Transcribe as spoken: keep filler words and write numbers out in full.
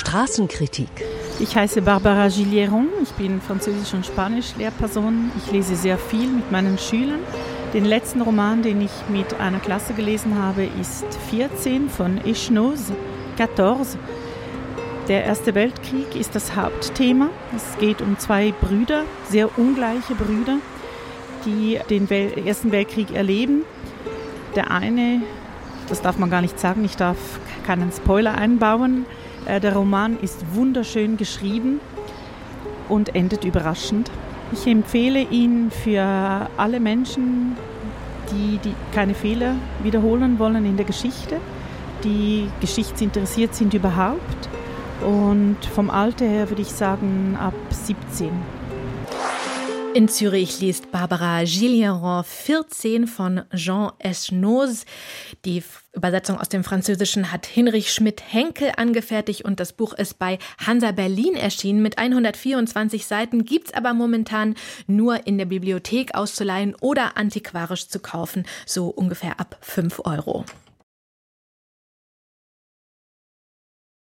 Straßenkritik. Ich heiße Barbara Gilieron, ich bin Französisch- und Spanisch-Lehrperson. Ich lese sehr viel mit meinen Schülern. Den letzten Roman, den ich mit einer Klasse gelesen habe, ist vierzehn von Echenoz, vierzehn. Der Erste Weltkrieg ist das Hauptthema. Es geht um zwei Brüder, sehr ungleiche Brüder, die den Wel- Ersten Weltkrieg erleben. Der eine, das darf man gar nicht sagen, ich darf keinen Spoiler einbauen, der Roman ist wunderschön geschrieben und endet überraschend. Ich empfehle ihn für alle Menschen, die, die keine Fehler wiederholen wollen in der Geschichte, die geschichtsinteressiert sind überhaupt. Und vom Alter her würde ich sagen ab siebzehn. In Zürich liest Barbara Gilieron vierzehn von Jean Echenoz. Die Übersetzung aus dem Französischen hat Hinrich Schmidt-Henkel angefertigt und das Buch ist bei Hansa Berlin erschienen. Mit hundertvierundzwanzig Seiten, gibt's aber momentan nur in der Bibliothek auszuleihen oder antiquarisch zu kaufen, so ungefähr ab fünf Euro.